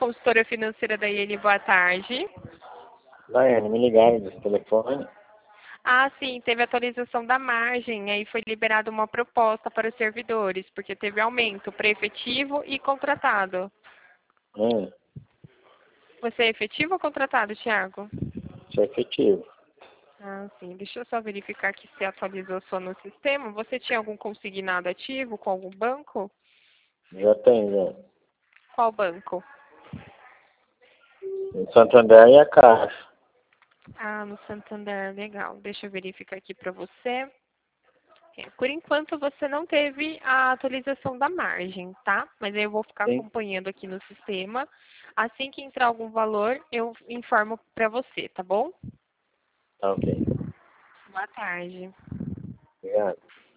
consultora financeira da IN, boa tarde. Daiane, me ligaram desse telefone. Ah, sim, teve atualização da margem, aí foi liberada uma proposta para os servidores, porque teve aumento para efetivo e contratado. Hum, Você é efetivo ou contratado, Thiago? isso é efetivo. Ah, sim. Deixa eu só verificar aqui se atualizou só no sistema. Você tinha algum consignado ativo com algum banco? Já tem, já. Qual banco? Em Santander e a Caixa. Ah, no Santander, legal. Deixa eu verificar aqui para você. Por enquanto você não teve a atualização da margem, tá? Mas aí eu vou ficar Sim. acompanhando aqui no sistema. Assim que entrar algum valor, eu informo para você, tá bom? Tá ok. Boa tarde. Obrigado.